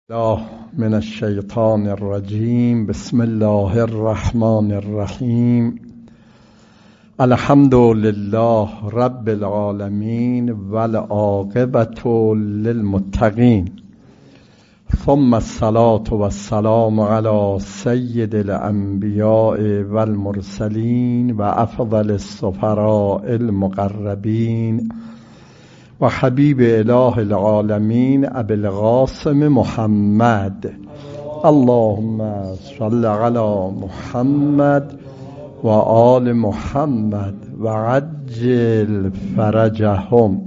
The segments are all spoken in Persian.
الله من الشیطان الرجیم. بسم الله الرحمن الرحیم. الحمد لله رب العالمین والعاقبة للمتقین، ثم الصلاة والسلام على سید الانبیاء والمرسلین و افضل السفراء المقربین و حبیب اله العالمین ابی القاسم محمد. اللهم صل علی محمد و آل محمد و عجل فرجهم.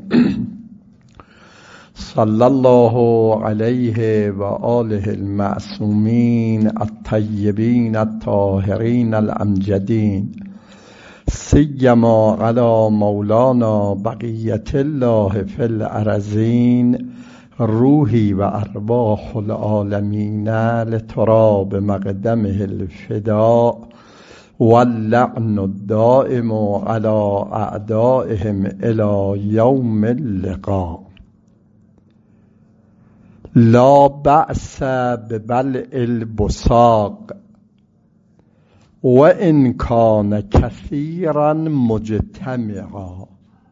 صلی الله علیه و آله المعصومین الطیبین الطاهرین الامجدین، سیما علی مولانا بقیت الله فی الارضین، روحی و ارواح العالمین لتراب مقدمه الفداء واللعن الدائم علی اعدائهم الی یوم اللقاء. لا بأس ببلع البصاق و ان کان کثیرا مجتمعا،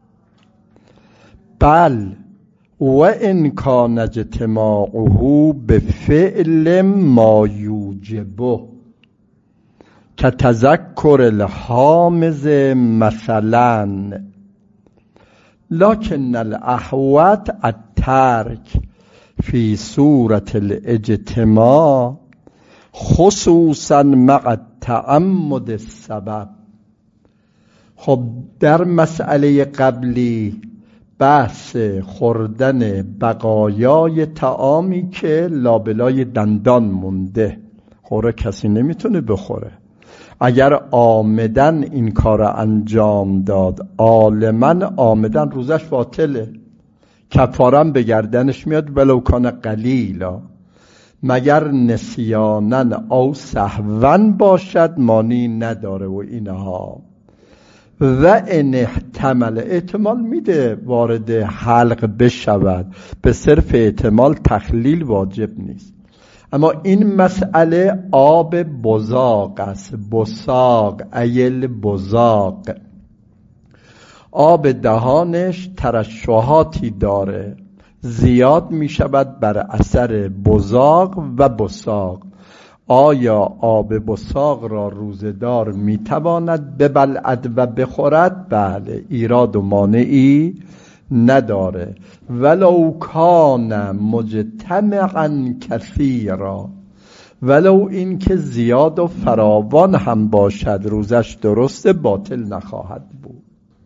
بل و ان کان اجتماعه بفعل ما یوجبه کتذکر الحامض مثلا، لكن الاحوط الترک فی صورت الاجتماع خصوصا مع تعمد السبب. خب در مسئله قبلی بحث خوردن بقایای طعامی که لابلای دندان مونده، خوره کسی نمیتونه بخوره. اگر عامدن این کار انجام داد، عالماً عامدن روزش باطله، کفارم به گردنش میاد ولو کان قلیلا، مگر نسیانن او سهون باشد مانی نداره و اینها. و ان احتمل، احتمال میده وارد حلق بشود، به صرف احتمال تخلیل واجب نیست. اما این مسئله آب بزاق است. بصاق ایل بزاق، آب دهانش ترشحاتی داره، زیاد می شود بر اثر بزاق و بصاق. آیا آب بصاق را روزدار می تواند ببلعد و بخورد؟ بله، ایراد و مانعی نداره. ولو کان مجتمعا کثیرا، ولو این که زیاد و فراوان هم باشد روزش درست باطل نخواهد بود.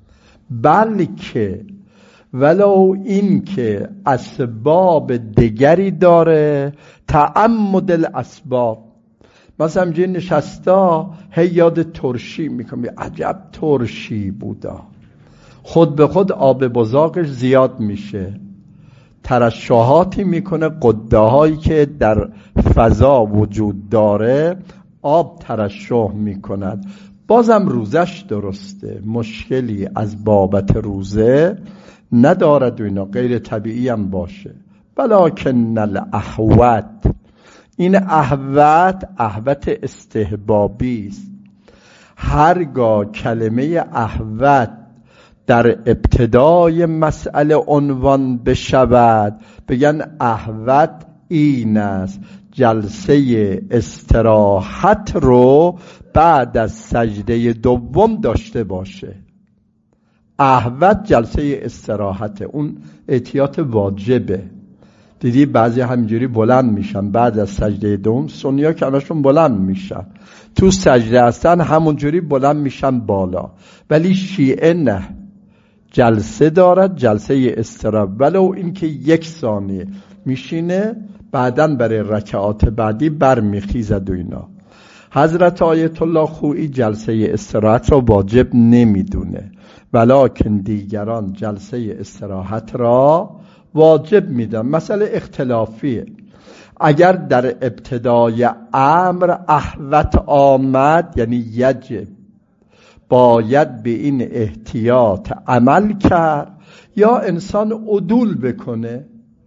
بلکه ولو این که اسباب دیگری داره، تعمد الاسباب. مثلا جه نشستا هی یاد ترشی میکنم، عجب ترشی بودا، خود به خود آب بزاقش زیاد میشه، ترشحاتی میکنه، قده هایی که در فضا وجود داره آب ترشح میکند، بازم روزش درسته، مشکلی از بابت روزه ندارد و اینا، غیر طبیعی هم باشه. ولکن الاحوط، این احوط استحبابی است. هرگاه کلمه احوط در ابتدای مسئله عنوان بشود، بگن احوط این است، جلسه استراحت رو بعد از سجده دوم داشته باشه. احوط جلسه استراحت، اون احتیاط واجبه. دیدی بعضی همینجوری بلند میشن بعد از سجده دوم، سنیا که الاشون بلند میشن تو سجده هستن همونجوری بلند میشن بالا، ولی شیعه نه، جلسه دارد، جلسه استراحت، ولو این که 1 ثانیه میشینه بعدن برای رکعات بعدی برمیخیزد و اینا. حضرت آیت الله خویی جلسه استراحت را واجب نمیدونه، ولکن دیگران جلسه استراحت را واجب میدن. مسئله اختلافیه. اگر در ابتدای امر احوط آمد، یعنی یجب، باید به این احتیاط عمل کرد، یا انسان عدول بکنه.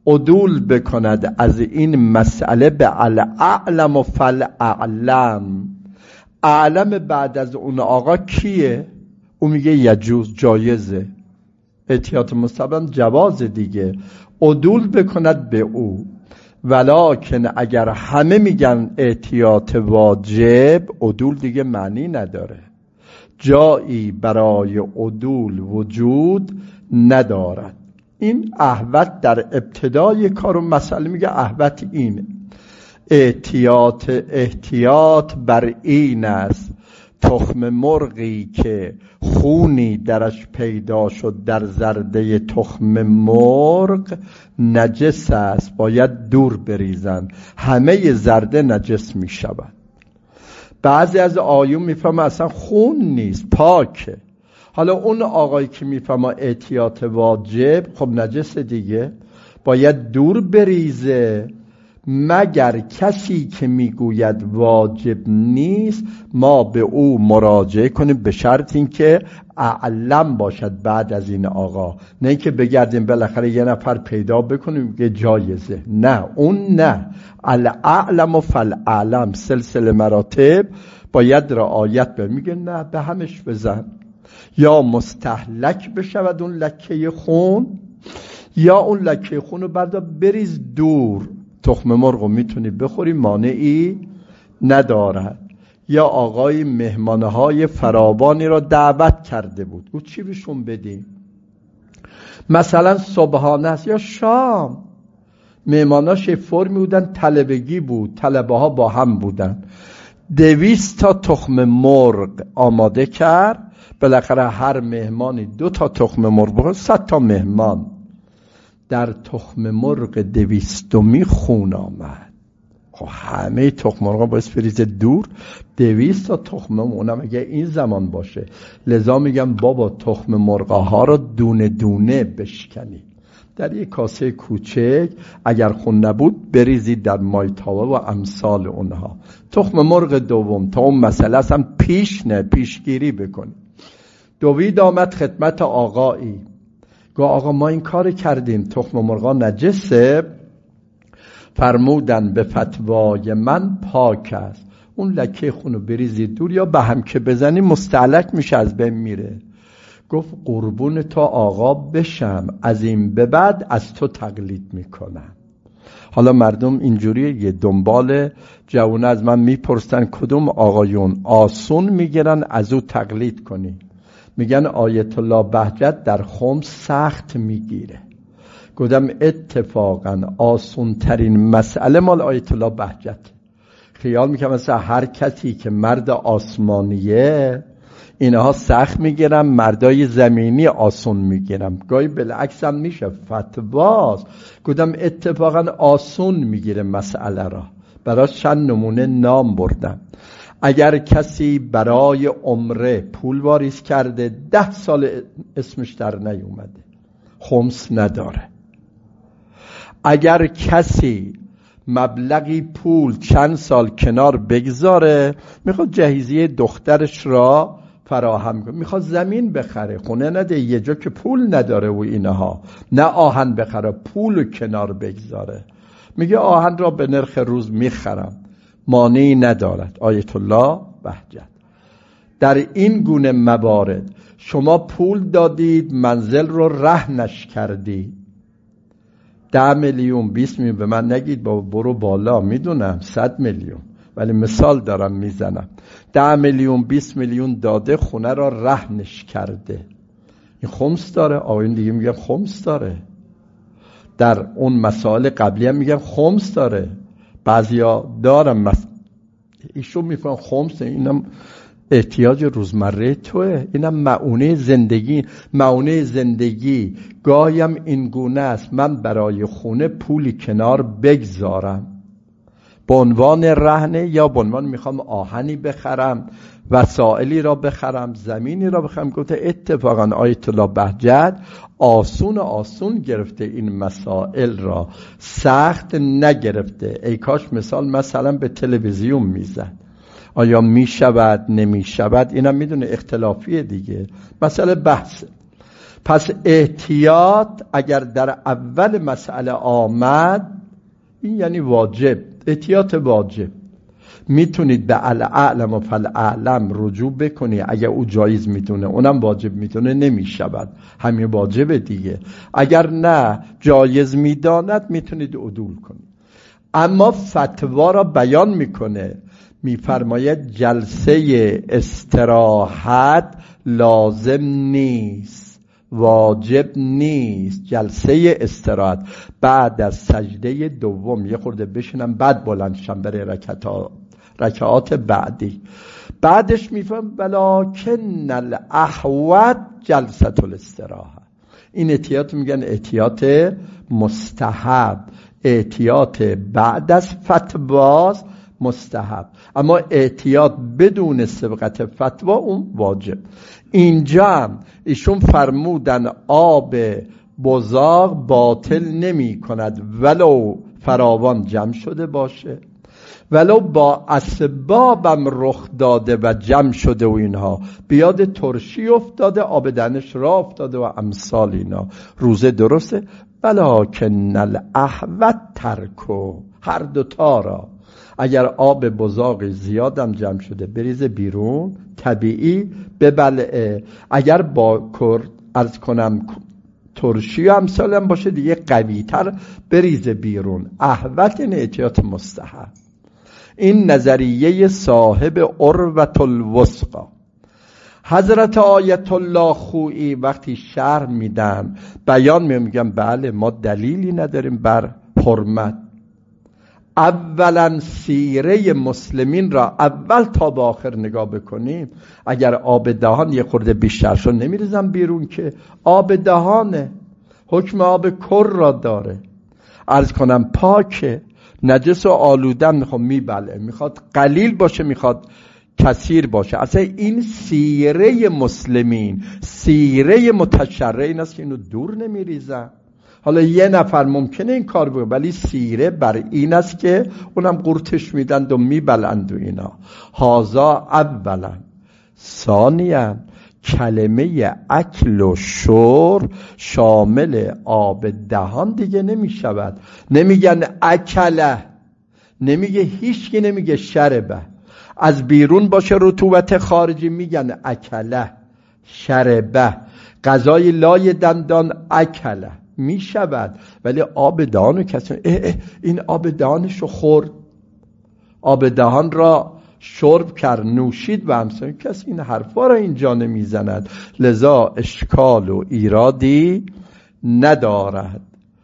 عدول بکند از این مسئله به الاعلم و فالاعلم. اعلم بعد از اون آقا کیه؟ اون میگه یجوز، جایزه، احتیاط مستحبم جواز دیگه، عدول بکند به او. ولکن اگر همه میگن احتیاط واجب، عدول دیگه معنی نداره، جایی برای عدول وجود ندارد. این احوط در ابتدای کارو مسئله میگه احوط اینه، احتیاط بر این است تخم مرغی که خونی درش پیدا شد در زرده تخم مرغ نجس است، باید دور بریزن، همه زرده نجس می شود. بعضی از آیون میفهمه اصلا خون نیست، پاکه. حالا اون آقایی که میفهمه احتیاط واجب، خب نجس دیگه، باید دور بریزه. مگر کسی که میگوید واجب نیست، ما به او مراجعه کنیم به شرط اینکه اعلم باشد بعد از این آقا، نه اینکه بگردیم بالاخره یه نفر پیدا بکنیم که جایزه. نه، اون نه، الاعلم و فالاعلم، سلسله مراتب باید رعایت به. میگه نه، به همش بزن، یا مستهلک بشود اون لکه خون، یا اون لکه خون رو بردار بریز دور. تخم مرغ رو میتونی بخوری، مانعی ندارد. یا آقای مهمانهای فراوانی را دعوت کرده بود، او چی بهشون بدیم؟ مثلا صبحانه است یا شام، مهماناش فرمی بودن، طلبگی بود، طلبه ها با هم بودن، 200 تا تخم مرغ آماده کرد، بالاخره هر مهمانی 2 تا تخم مرغ بخورد، 100 تا مهمان. در تخم مرغ 200می خون آمد. خب همه تخم مرغ باید بریزه دور، 200 تا تخم مرغ، اونم اگه این زمان باشه. لذا میگم بابا تخم مرغ ها رو دونه دونه بشکنی، در یک کاسه کوچک، اگر خون نبود بریزید در مایتابه و امثال اونها. تخم مرغ دوم تا اون مسئله اصلا پیشگیری بکنی. دوید آمد خدمت آقایی، گفت آقا ما این کار کردیم، تخم مرغا نجسه، فرمودن به فتوای من پاک است، اون لکه خونو بریزید دور، یا به هم که بزنی مستهلک میشه، از بین میره. گفت قربون تو آقا بشم، از این به بعد از تو تقلید میکنم. حالا مردم اینجوری یه دنبال جوونه از من میپرسن کدوم آقایون آسون میگیرن از او تقلید کنی؟ میگن آیت الله بهجت در خمس سخت میگیره. گفتم اتفاقا آسون ترین مسئله مال آیت الله بهجت. خیال میکنم مثلا هر کسی که مرد آسمانیه اینها سخت میگیرن، مردای زمینی آسون میگیرن. گاهی بالعکس هم میشه، فتواست. گفتم اتفاقا آسون میگیره مسئله را. براش چند نمونه نام بردم. اگر کسی برای عمره پول واریز کرده 10 سال اسمش در نیومده، خمس نداره. اگر کسی مبلغی پول چند سال کنار بگذاره، میخواد جهیزیه دخترش را فراهم کنه، میخواد زمین بخره، خونه نده، یه جا که پول نداره و اینها، نه آهن بخره، پول کنار بگذاره، میگه آهن را به نرخ روز میخرم، مانعی ندارد. آیت الله بهجت. در این گونه موارد شما پول دادید، منزل رو رهنش کردید، 10 میلیون 20 میلیون، به من نگید بابا برو بالا، میدونم 100 میلیون، ولی مثال دارم میزنم. 10 میلیون 20 میلیون داده، خونه را رهنش کرده، این خمس داره؟ آقایون دیگه میگن خمس داره. در اون مسائل قبلی هم میگن خمس داره. بعضیا دارم ایشون میفهمن خمس اینم احتیاج روزمره توه، اینم معونه زندگی. معونه زندگی گاهیم این گونه است، من برای خونه پولی کنار بگذارم به عنوان رهنه، یا به عنوان میخوام آهنی بخرم، وسائلی را بخرم، زمینی را بخرم. گفته اتفاقا آیت الله بهجت آسون گرفته این مسائل را، سخت نگرفته. ای کاش مثلا به تلویزیون میزد. آیا میشود نمیشود اینم میدونه اختلافیه دیگه، مسئله بحثه. پس احتیاط اگر در اول مسئله آمد، این یعنی واجب، احتیاط واجب. میتونید به الاعلم و فالاعلم رجوع بکنی اگر او جایز میتونه، اونم واجب میتونه، نمیشود، همین واجب دیگه. اگر نه جایز میداند میتونید عدول کنید. اما فتوا را بیان میکنه، میفرماید جلسه استراحت لازم نیست، واجب نیست. جلسه استراحت بعد از سجده دوم یه خورده بشینم بعد بلند شم برای رکعات بعدی. بعدش میفهم ولکن الاحوط جلسه الاستراحه. این احتیاط میگن احتیاط مستحب، احتیاط بعد از فتواست مستحب، اما احتیاط بدون سبقت فتوا اون واجب. اینجا هم ایشون فرمودن آب بزاق باطل نمی کند ولو فراوان جمع شده باشه، ولو با اسبابم رخ داده و جمع شده و اینها، بیاد ترشی افتاده آب دهنش را افتاده و امثال اینا، روزه درسته. ولکن الاحوط ترکو، هر دوتا را. اگر آب بزاق زیادم جمع شده بریز بیرون، طبیعی ببلعه. اگر با عرض کنم ترشی و امثال هم باشه دیگه قوی تر بریز بیرون. احوط این احتیاط مستحب. این نظریه صاحب عروة الوثقی. حضرت آیت الله خویی وقتی شرح میدن بیان میگن بله ما دلیلی نداریم بر حرمت. اولا سیره مسلمین را اول تا به آخر نگاه بکنیم، اگر آب دهان یه خورده بیشتر شد نمیریزم بیرون که آب دهانه، حکم آب کر را داره. عرض کنم پاکه، نجس و آلودن میخواد میبله، میخواد قلیل باشه میخواد کثیر باشه. اصلا این سیره مسلمین، سیره متشرعین است که اینو دور نمیریزن. حالا یه نفر ممکنه این کار بکنه ولی سیره بر این است که اونم قورتش میدند و میبلند و اینا. هازا اولا. ثانیا کلمه اکل و شرب شامل آب دهان دیگه نمیشود. نمیگن اکله، نمیگه هیچکی نمیگه شربه. از بیرون باشه رطوبت خارجی میگن اکله، شربه. غذای لای دندان اکله میشود، ولی آب دهانو کسی این آب دهانشو خورد، آب دهان را شرب کرد، نوشید و همسان، کسی این حرفا را اینجا نمیزند. لذا اشکال و ایرادی ندارد.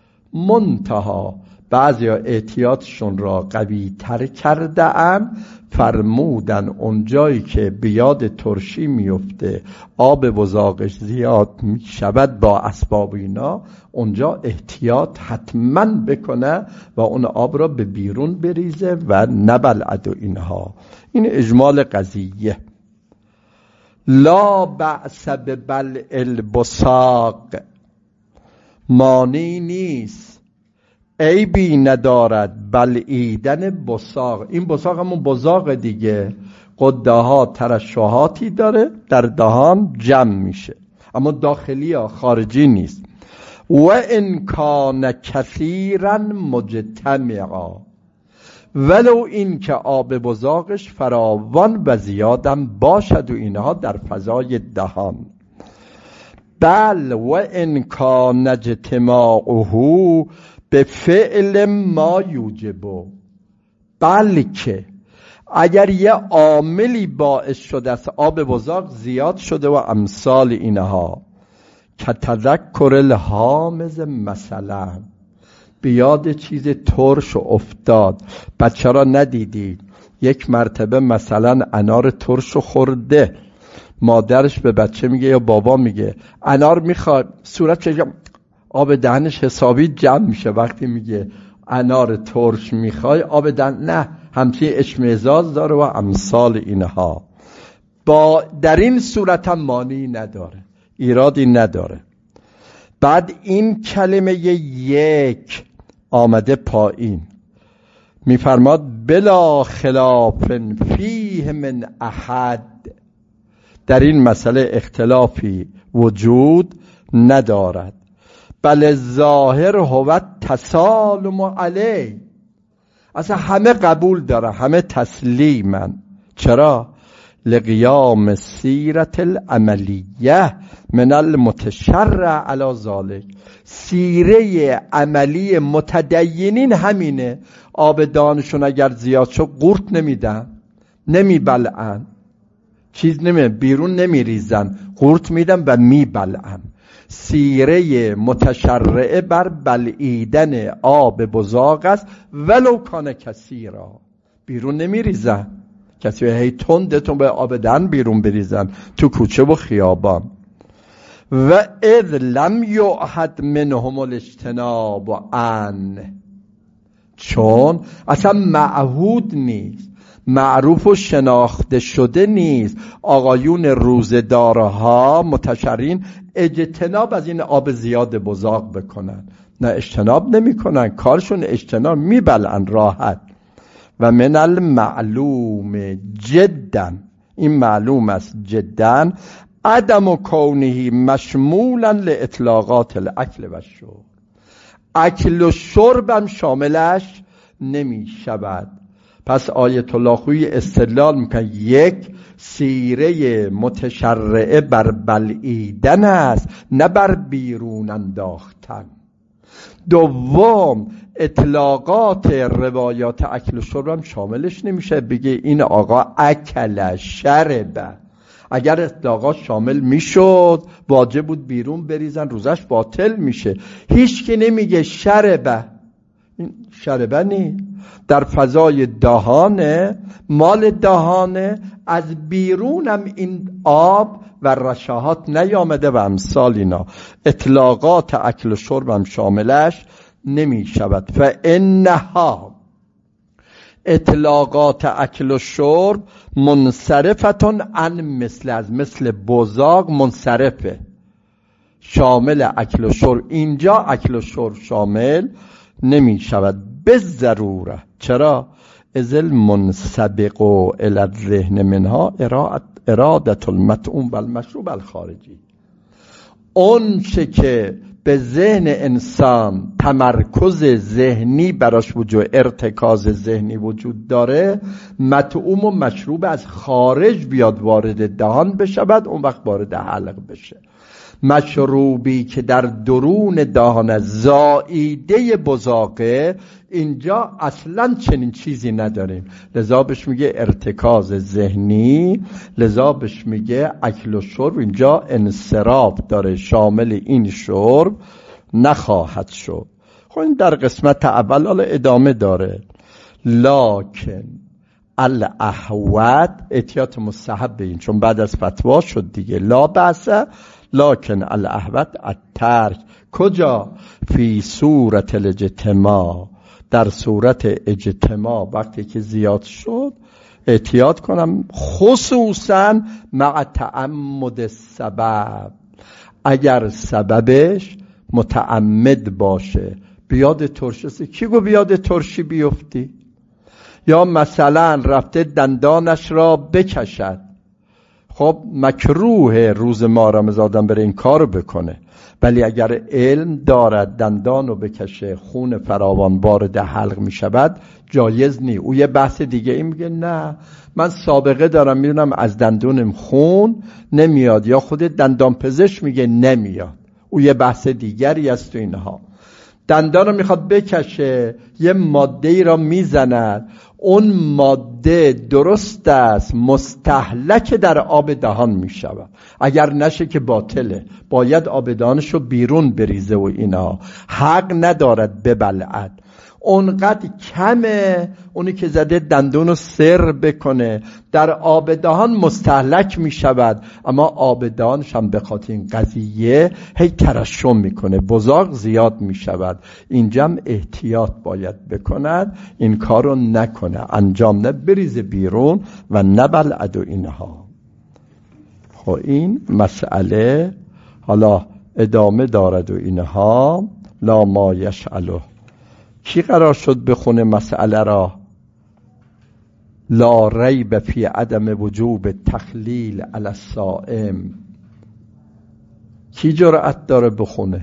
منتها بعضی ها احتیاطشون را قوی تر کرده ام، فرمودن اونجایی که بیاد ترشی میفته آب بزاقش زیاد میشود با اسباب اینا، اونجا احتیاط حتما بکنه و اون آب را به بیرون بریزه و نبلعد و اینها. این اجمال قضیه. لا بأس ببلع البصاق، مانعی نیست، عیبی ندارد بلعیدن بصاق. این بصاق همون بزاق دیگه، قده ها ترشحاتی داره در دهان جمع میشه، اما داخلی ها، خارجی نیست. و ان کان کثیرا مجتمعا، ولو این که آب بزاقش فراوان و زیادم باشد و اینها در فضای دهان. بل و ان کان اجتماعه به فعل ما یوجبه، بلکه اگر یه عاملی باعث شده است آب بزاق زیاد شده و امثال اینها، که تذکر الحامض مثلا، بیاد چیز ترش افتاد. بچه را ندیدید یک مرتبه مثلا انار ترش خورده، مادرش به بچه میگه یا بابا میگه انار میخواد، صورت چه آب دهنش حسابی جمع میشه وقتی میگه انار ترش میخوای، آب دهن نه، همچین اشمئزاز داره و امثال اینها. با در این صورت هم مانعی نداره، ایرادی نداره. بعد این کلمه یک آمده پایین، میفرماد بلا خلاف فیه من احد، در این مسئله اختلافی وجود ندارد. بل ظاهر هو تسالم علی، اصلا همه قبول داره، همه تسلیمن. چرا؟ لقیام سیرت العملیه من المتشرع علی ذالک، سیره عملی متدینین همینه. آبدانشون اگر زیاد شد قورت نمیدن، نمیبلعن، چیز بیرون نمیریزن، قورت میدن و میبلعن. سیره متشرعه بر بلعیدن آب بزاق است، ولو کان کثیرا، بیرون نمیریزن. کسی هی تندتون به آب دهن بیرون بریزن تو کوچه و خیابان. و اذ لم یعهد منهم الاجتناب عن، چون اصلا معهود نیست، معروف و شناخته شده نیست. آقایون روزدارها متشرعین اجتناب از این آب زیاد بزاق بکنن، نه اجتناب نمی کنن، کارشون اجتناب، میبلن راحت. و من المعلوم جدا، این معلوم است جدا، عدم و کونه مشمولا لاطلاقات الاکل و شرب، اکل و شرب هم شاملش نمی شود. پس آیت الله خویی استدلال میکنه یک، سیره متشرعه بر بلعیدن است نه بر بیرون انداختن. دوم، اطلاقات روایات اکل و شرب هم شاملش نمیشه، بگه این آقا اکل شربه. اگر اطلاقات شامل میشد واجب بود بیرون بریزن، روزش باطل میشه. هیچ که نمیگه شربه، این شربه نی، در فضای دهانه، مال دهانه، از بیرونم این آب و رشاهات نیامده و امثال اینا. اطلاقات اکل و شرب هم شاملش نمی شود. فانها، اطلاقات اکل و شرب منصرفتون عن مثل، از مثل بزاق منصرفه، شامل اکل و شرب. اینجا اکل و شرب شامل نمی شود به ضروره. چرا؟ ازل منسبق الی الذهن منها ارادت المطعوم و المشروب الخارجی. اون چه که به ذهن انسان تمرکز ذهنی براش وجود، ارتکاز ذهنی وجود داره، مطعوم و مشروب از خارج بیاد وارد دهان بشود، اون وقت وارد حلق بشه. مشروبی که در درون دهان زائیده بزاقه، اینجا اصلا چنین چیزی نداریم، لذا بهش میگه ارتکاز ذهنی، لذا بهش میگه اکل و شرب اینجا انصراف داره، شامل این شرب نخواهد شد. خب این در قسمت اول، حالا ادامه داره. لکن الاحوط، احتیاط مستحب این، چون بعد از فتوا شد دیگه، لا بأسه، لکن الاحوط الترک. کجا؟ فی صورت الاجتماع، در صورت اجتماع وقتی که زیاد شد احتیاط کنم، خصوصا مع تعمد السبب، اگر سببش متعمد باشه. بیاد ترشی، کی گو بیاد ترشی بیفتی؟ یا مثلا رفته دندانش را بکشد، خب مکروه روز ما رمضان بره این کارو بکنه، ولی اگر علم دارد دندان رو بکشه، خون فراوان وارد حلق می شود، جایز نی. او یه بحث دیگه این میگه نه من سابقه دارم میدونم از دندونم خون نمیاد، یا خود دندان پزشک میگه نمیاد، او یه بحث دیگری است. تو اینها دندان رو میخواد بکشه، یه ماده‌ای را میزند، اون ماده درست است مستهلک در آب دهان میشود، اگر نشه که باطله، باید آب دهانشو بیرون بریزه و اینا، حق ندارد ببلعد. اونقدر کمه اونی که زده دندونو سر بکنه، در آب دهان مستهلک می شود، اما آب دهانش هم به خاطر این قضیه هی ترشح میکنه، بزاق زیاد می شود. اینجا هم احتیاط باید بکند، این کارو نکنه، انجام نه بریزه بیرون و نبلعد و اینها. خب این مسئله حالا ادامه دارد و اینها. لا ما یشعله، کی قرار شد بخونه مسئله را؟ لا ریب فی عدم وجوب تخلیل علی الصائم. کی جرأت داره بخونه؟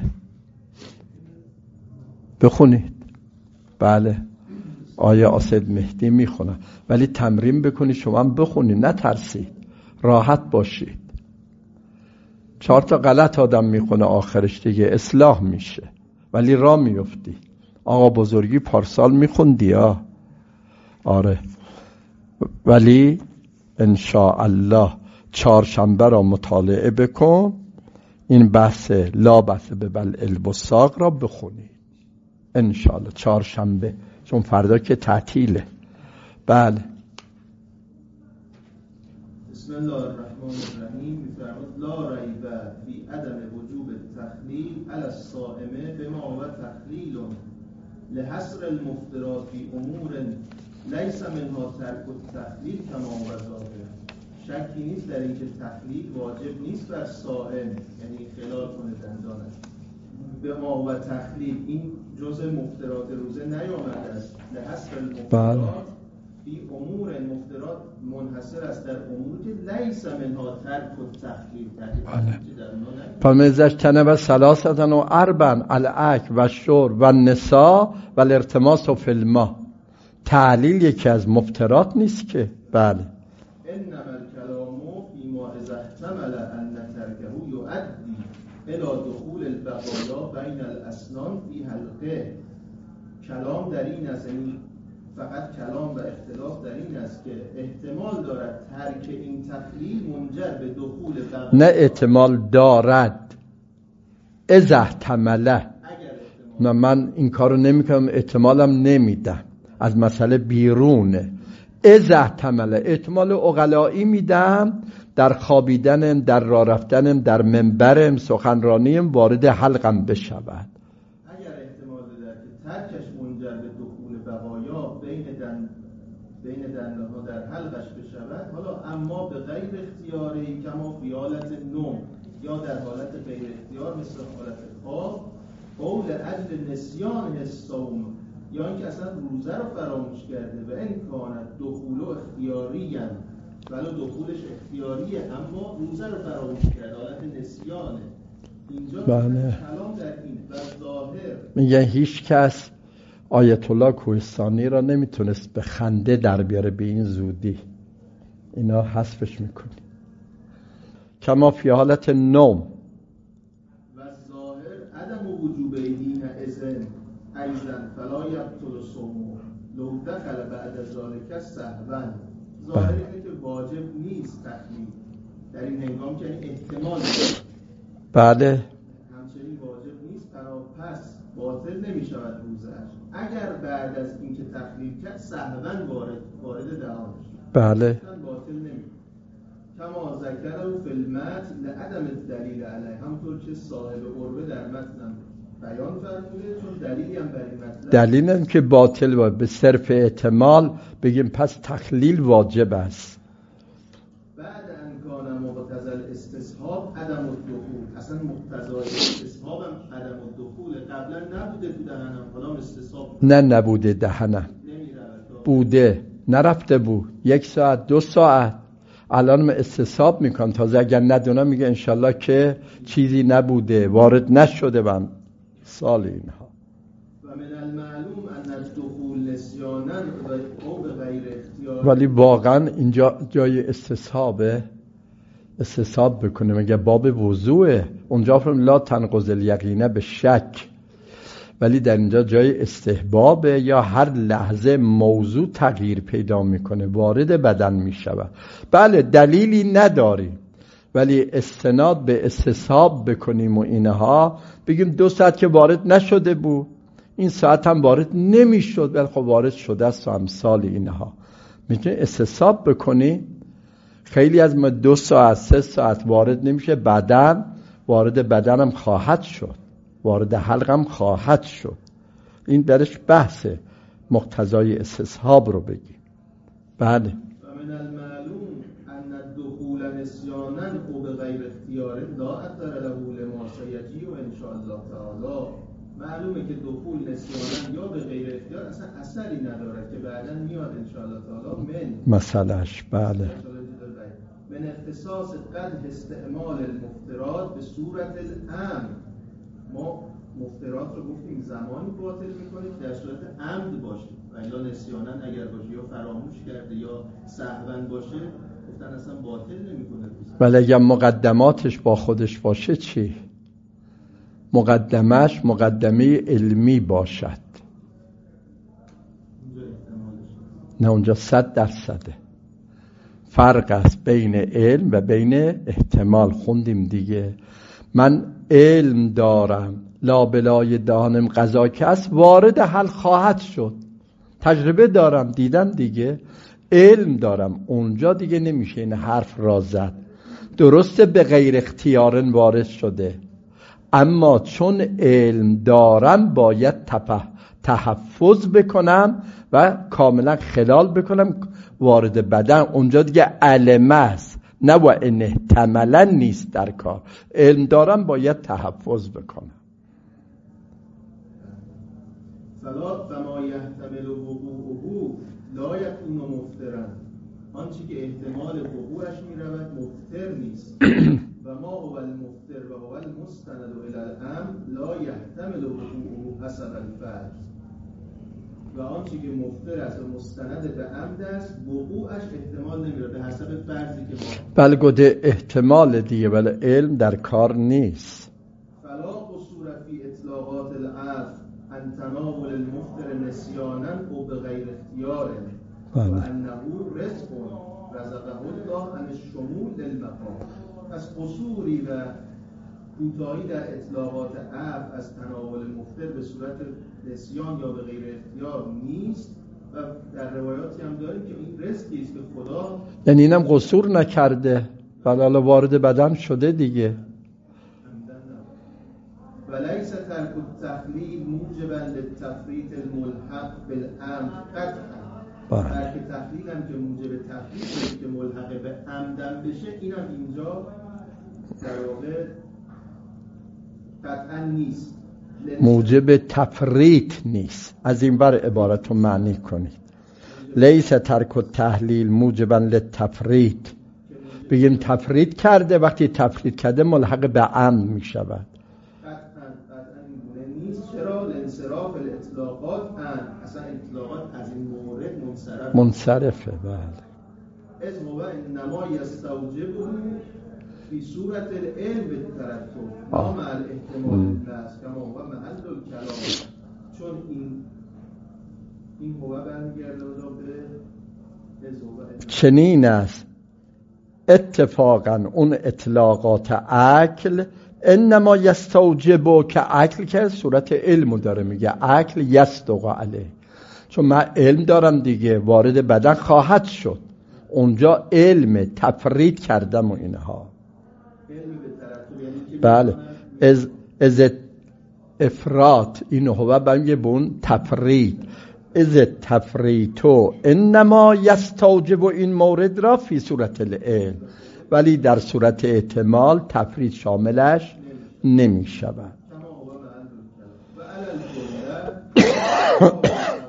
بخونید. بله آیه اسید مهدی میخونه، ولی تمرین بکنید شما هم بخونید، نترسید، راحت باشید. 4 تا غلط آدم میخونه آخرش دیگه اصلاح میشه، ولی راه میفتی. آقا بزرگی پارسال میخوندی ها؟ آره، ولی انشاءالله 4شنبه را مطالعه بکن، این بحث لا بحث به بل البساق را بخونید انشاءالله 4شنبه، چون فردا که تعطیله. بله. بسم الله الرحمن الرحیم. می‌فرماید لا ریب فی عدم وجوب التخلیل علی الصائم بما هو تخلیل لحصر المفترات فی امور لیس منها ترک التخلیل کما هو ظاهر. شکی نیست در اینکه تخلیل واجب نیست بر صائم، یعنی خلال کنه دندانش. به ما و تخلیل این جزء مفترات روزه نیامده است. لحصر المفترات فی امور مفترات منحصر است در امور که لیس منها ترک التخلیل. فمزش تنب ثلاثتن و اربعن الاکل و شرب و نساء و الارتماس و فی الماء. تعلیل یکی از مفترات نیست که. بله. انما الكلام فيما اذا احتمل ان تركه يؤدي الى دخول البقايا بين الاسنان في حلقه. کلام در این است، فقط کلام و اختلاف در این است که احتمال دارد ترک این تخلیل منجر به دخول بقایا. نه احتمال دارد، اذا احتمله. نه من این کارو نمیکنم، احتمالم نمیدم، از مسئله بیرونه. اذا احتمله، احتمال عقلایی میدم در خوابیدنم، در راه رفتنم، در منبرم، سخنرانیم، وارد حلقم بشود. اگر احتمال دارد که ترکش منجر به دخول بقایا بین دندانها در حلقش بشود، حالا اما به غیر اختیاری کما فی حالت نوم، یا در حالت غیر اختیار مثل حالت خواب، قول اجل نسیان الصوم، یا اینکه اصلا روزه رو فراموش کرده و امکان دخول اختیاری هم، ولو دخولش اختیاریه اما روزه رو فراموش کرده، حالت نسیانه. اینجا کلام در این و ظاهر میگه هیچ کس آیت الله کوهستانی را نمیتونست به خنده در بیاره به این زودی، اینا حذفش میکنی. کما فی حالت نوم و ظاهر عدم وجوب دین اذن ایضا فلا یبطل صوم لو دخل بعد ذلك سهوا. ظاهر اینه که واجب نیست تخلیل در این هنگام، که احتمال داره. بله. همچنین واجب نیست، پس باطل نمی شود روزش اگر بعد از اینکه تخلیل کرد سهوا وارد دهانش. بله. باطل نمی. کما ذکره فی المتن لعدم الدلیل علیه، همطور که صاحب قربه در متن بیان فرموده، چون دلیلی هم بر این مطلب دلیل هم که باطل باید به صرف احتمال بگیم پس تخلیل واجب است. بعد امکان مقتضی الاستصحاب عدم الدخول، اصلا مقتضای استصحاب هم عدم الدخول، قبلا نبوده تو دهنم، حالا استصحاب نه نبوده دهنم، بوده، نرفته بود 1 ساعت 2 ساعت، الان من استصحاب میکنم، تازه اگر ندونم میگه انشالله که چیزی نبوده، وارد نشده من سال اینها. و من المعلوم ان الدخول نسیانا او به غیر اختیار. ولی واقعا اینجا جای استصحابه، استصحاب بکنه، مگه باب وضوعه، اونجا فرم لا تنقض الیقین به شک، ولی در اینجا جای استحبابه، یا هر لحظه موضوع تغییر پیدا میکنه وارد بدن میشود. بله دلیلی نداریم، ولی استناد به استصحاب بکنیم و اینها بگیم 2 ساعت که وارد نشده بود، این ساعت هم وارد نمیشد ولی خب وارد شده است و امثال اینها میتونی استصحاب بکنی. خیلی از ما 2 ساعت 3 ساعت وارد نمیشه، بعدن وارد بدنم خواهد شد، وارد حلقم خواهد شد. این درش بحث مقتضای استصحاب رو بگیم. بله. من المعلوم ان الدخول نسیانا او به غیر اختیار لا اثر له لما سیجی و ان شاء الله تعالی. معلومه که دخول نسیانا یا به غیر اختیار اصلا اثری نداره که بعداً میاد ان شاء الله تعالی من مسئلهش. بله. من من اختصاص قد استعمال المفترات به صورت العمد. ما مفترات رو گفتیم زمانی باطل میکنیم در صورت عمد باشه و الا نسیانا اگر باشه یا فراموش کرده یا سهوا باشه گفتن اصلا باطل نمیکنه. ولی اگر مقدماتش با خودش باشه چی؟ مقدمش مقدمه علمی باشد. نه اونجا 100% فرق است بین علم و بین احتمال. خوندیم دیگه. من علم دارم لابلای دهانم غذا کس وارد حل خواهد شد. تجربه دارم دیدم دیگه. علم دارم اونجا دیگه نمیشه این حرف را زد. درسته به غیر اختیارن وارد شده، اما چون علم دارم باید تحفظ بکنم و کاملا خلال بکنم وارد بدن. اونجا دیگه علمه است، نه و ان احتمالاً نیست در کار. علم دارم باید تحفظ بکنم. فلا فما یحتمل وقوعه لا یکون مفترا. آنچه که احتمال وقوعش میرود مفتر نیست. و ما هو المفتر و هو المستند الی الامر لا یحتمل وقوعه حسب الفرض. و آنچه که مفتر است و مستند به عمد است وقوعش احتمال نمیره به حسب فرضی که ما. بله گده احتمال دیگه، ولی علم در کار نیست. فلا قصور فی اطلاقات العفو ان تناول المفتر نسیانا او به غیر اختیاره و انه رزق رزقه الله عن الشمول للمقام. پس قصوری و کوتاهی در اطلاقات عفو از تناول مفتر به صورت نسیان یا به غیر اختیار نیست و در روایاتی هم داریم که این رزقی است که خدا، یعنی اینم قصور نکرده ولی حالا وارد بدن شده دیگه. ولیس ترک التخلیل موجبا للتفریط الملحق بالامر قطعا. ترک تخلیل هم که موجب تفریط که ملحق به عمدن بشه اینم اینجا در واقع قطعا نیست، موجب تفریط نیست. از این بر عبارت رو معنی کنید. لیس ترک التحلیل موجبا للتفریط. بگیم تفریط کرده، وقتی تفریط کرده ملحق به عمد می شود. چرا؟ لانصراف الاطلاقات اصلا اطلاقات از این مورد منصرفه. بله. از هو انما یستوجبه فی صورت العلم بالترتب لا مع الاحتمال الناس کما هو محل الکلام. چون این هو برمیگرده به از هو چنین است اتفاقا اون اطلاقات عقل انما یستوجبه که عقل که صورت علمو داره میگه. عقل یصدق علیه، چون من علم دارم دیگه وارد بدن خواهد شد. اونجا علم تفرید کردم و اینها. بله از افراط این هو بمیگه بون تفرید. از تفریطو انما یستوجب این مورد را فی صورت العلم، ولی در صورت احتمال تفرید شاملش نمی شود. و علی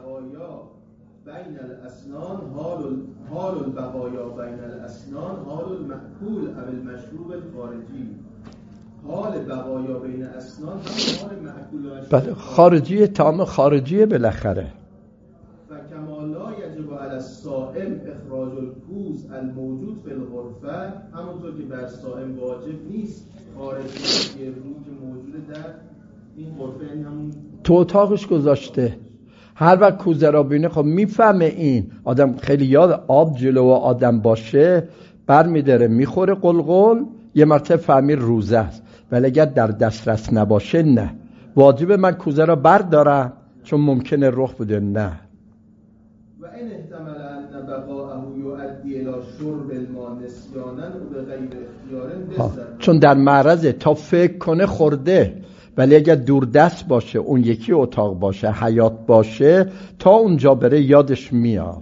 بین الاسنان حال البقایا بین الاسنان حال المأکول او المشروب الخارجی. حال بقایا بین اسنان هم حال معکول و بله خارجی، تام خارجیه بالاخره. و کما لا یجب علی الصائم اخراج الکوز الموجود فی الغرفه، همونطور که بر صائم واجب نیست خارج کنه روی که موجود در این غرفه، این همون تو اتاقش گذاشته. هر وقت کوزه را بینه خب میفهمه این آدم خیلی یاد آب جلو آدم باشه برمیداره میخوره قلقل، یه مرتبه فهمی روزه است. ولی اگر در دسترس نباشه نه، واجب من کوزه را بردارم چون ممکنه رخ بده. نه و این احتمال ان بقاءه یؤدی الی شرب الماء نسیانا و بغیر اختیار، چون در معرض تا فکر کنه خورده. ولی اگر دور دست باشه، اون یکی اتاق باشه، حیات باشه، تا اونجا بره یادش میاد.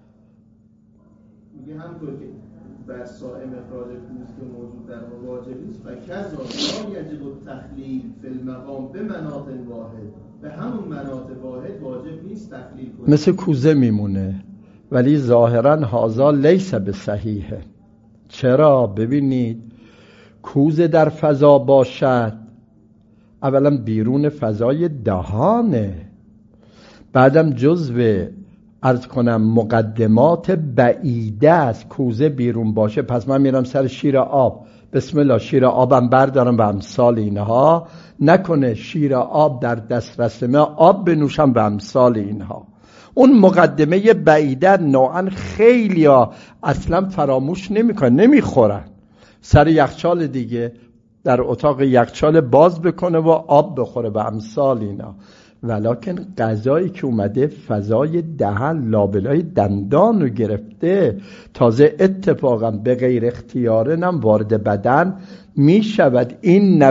میگه همطور که بر صائم اخراج کوز که موجود در واجب نیست و کذا لا یجب التخلیل فی المقام به مناط واحد، به همون مناط واحد واجب نیست تخلیل کنه، مثل کوزه میمونه. ولی ظاهرا هذا لیس بصحیحه. چرا؟ ببینید کوزه در فضا باشد، اولا بیرون فضای دهانه، بعدم جزو عرض کنم مقدمات بعیده است کوزه بیرون باشه. پس من میرم سر شیر آب، بسم الله شیر آبم بردارم و امثال اینها، نکنه شیر آب در دسترس من آب بنوشم و امثال اینها. اون مقدمه بعیده نوعا خیلی ها اصلا فراموش نمیکنن، نمیخورن، سر یخچال دیگه در اتاق یخچال باز بکنه و آب بخوره و امثال اینا. ولکن غذایی که اومده فضای دهن لابلای دندان رو گرفته، تازه اتفاقا به غیر اختیاره نم وارد بدن می شود. این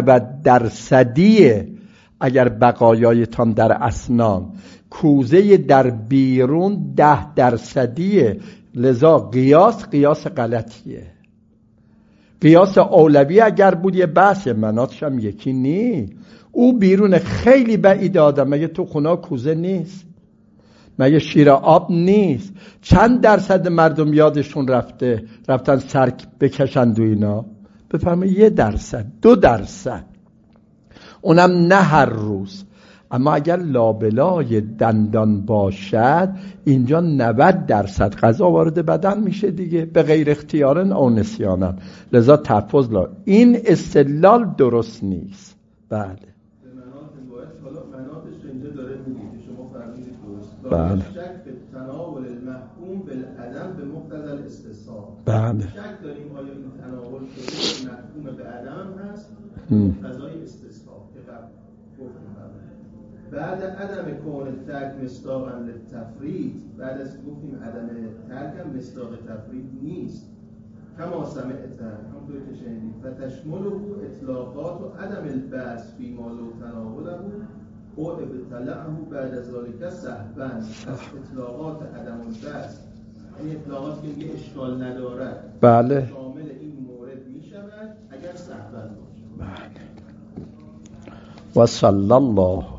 90% اگر بقایایتان در اسنان، کوزه در بیرون 10%. لذا قیاس غلطیه. قیاس اولوی اگر بود یه بحث، مناتش هم یکی نی. او بیرون خیلی بعید آدم، مگه تو خونه کوزه نیست؟ مگه شیر آب نیست؟ چند درصد مردم یادشون رفتن سر بکشند و اینا؟ بفرمایید 1%، 2%، اونم نه هر روز. اما اگر لابلای دندان باشد اینجا 90% غذا وارد بدن میشه دیگه، به غیر اختیارن او نسیانن. لذا تحفظ این استدلال درست نیست. بله حالا مناطش رو اینجا داره میگه، شما فرمودید درست. بله. شک به تناول المحکوم بالعدم به مقتضی الاستثار. بله. شک داریم آیا این تناول شده محکوم به عدم هست مقتضی استثار که قبل گفتیم. بعد عدم کون ترک مصداقا للتفرید، بعد از گفتیم عدم ترک هم مصداق تفرید نیست. کما سمعت، همونطور که شنیدید، فتشمله اطلاقات و عدم البس فی ما لو تناوله او ابتلعه بعد از ذالک سهوا. از اطلاقات عدم البس، یعنی اطلاقات که میگه اشکال ندارد، بله، شامل این مورد میشود اگر سهوا باشه. بله. و صلی الله